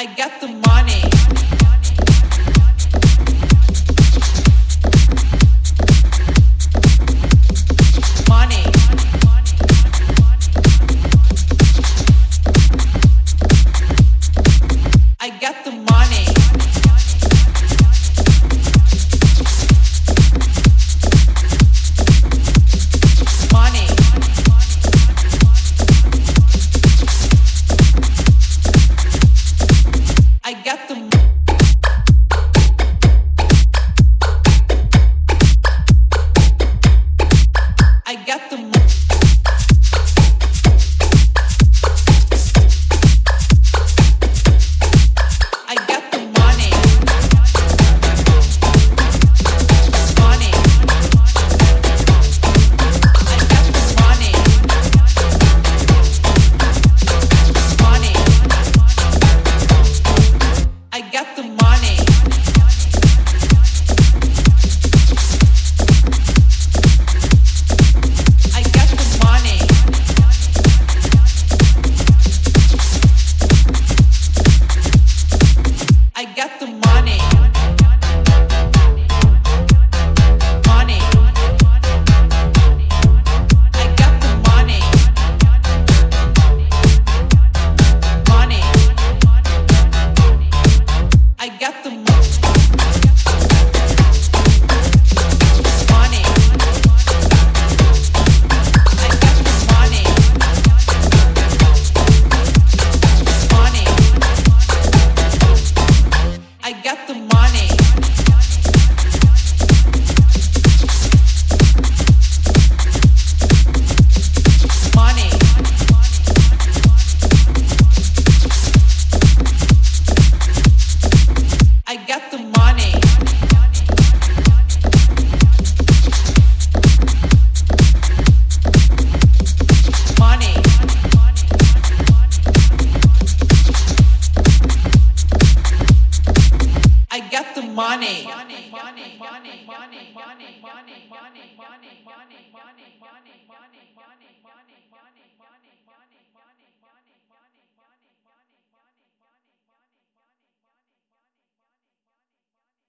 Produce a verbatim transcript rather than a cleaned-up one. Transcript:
I got the money. Money. I got the money. Money. I got the I got the I got the money. Money. I got the money. Money. I got the money. I got the money. I got the money. Money. I got the money. Money. I got the money. Money. I got the money. Money. I got the money. Money. I got the money. Money. I got the money. Money, money, money, money, money, money, money, money.